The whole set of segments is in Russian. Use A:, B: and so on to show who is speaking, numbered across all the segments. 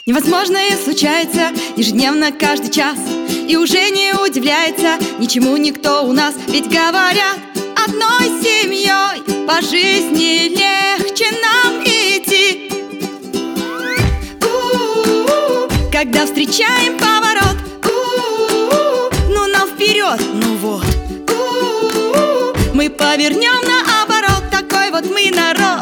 A: Невозможное случается ежедневно, каждый час, и уже не удивляется ничему никто у нас. Ведь говорят, одной семьей по жизни легче нам идти. Когда встречаем поворот, ну нам вперед, ну вот. Мы повернем наоборот, такой вот мы народ.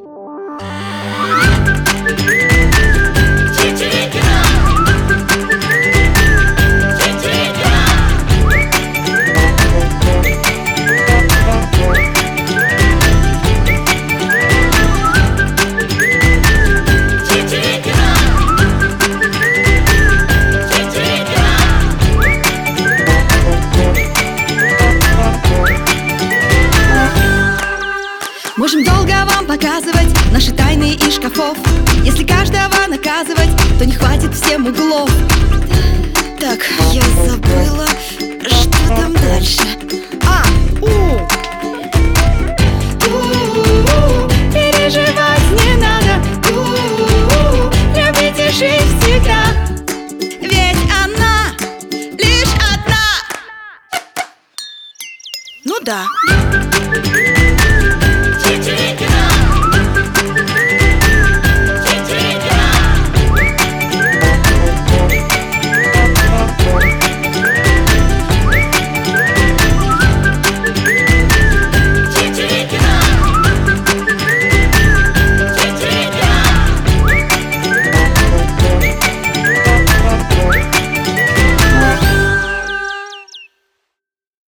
A: Можем долго вам показывать наши тайны из шкафов. Если каждого наказывать, то не хватит всем углов. Так, я забыла, что там дальше.